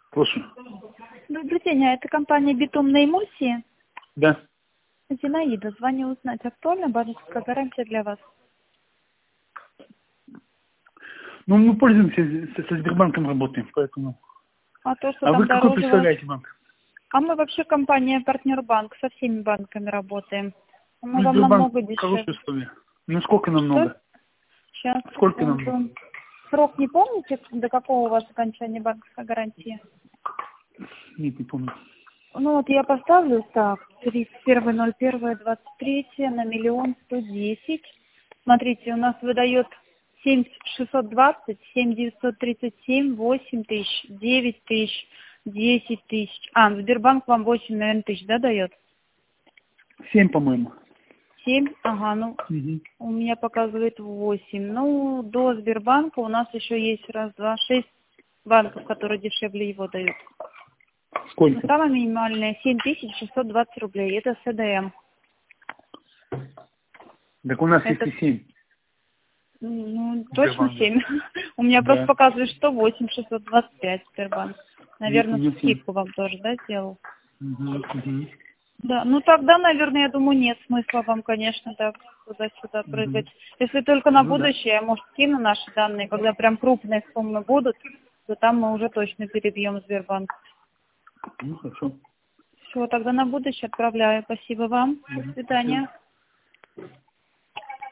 Слушаю. Добрый день, а это компания «Битумные эмульсии». Да. Зинаида, звоню узнать, актуальна банковская гарантия для вас? Ну, мы пользуемся, со Сбербанком работаем, поэтому... А то, что А там вы какой дороже вас... представляете банк? А мы вообще компания «Партнер Банк», со всеми банками работаем. Мы Ну, вам Сбербанк намного хорошие дешевле. условия. Ну, сколько нам Что? надо? Сейчас, Сколько нам надо? секунду. Срок не помните, до какого у вас окончания банковской гарантии? Нет, не помню. Ну вот я поставлю так, 31.01.23 на 1 110 000. Смотрите, у нас выдает 7620, 7937, 8000, 9000, 10000. А, Сбербанк вам 8, наверное, тысяч, да, дает? 7, по-моему. 7? Ага, ну, Угу. у меня показывает 8. Ну, до Сбербанка у нас еще есть раз, два, 6 банков, которые дешевле его дают. Но Сколько? самая минимальная 7620 рублей. Это СДМ. Так у нас есть Это, и 7. ну, точно Сбербанк, да. 7. У меня просто Да. показывает, что 8 625 Сбербанк. Нет, у Наверное, меня 7. скидку вам тоже, да, сделал? Угу, угу. Да, ну тогда, наверное, я думаю, нет смысла вам, конечно, так туда-сюда прыгать. Угу. Если только на Ну да. будущее, я, может, скину наши данные, когда прям крупные суммы будут, то там мы уже точно перебьем Сбербанк. Ну, хорошо. Все, тогда на будущее отправляю. Спасибо вам. До Угу. Спасибо. свидания.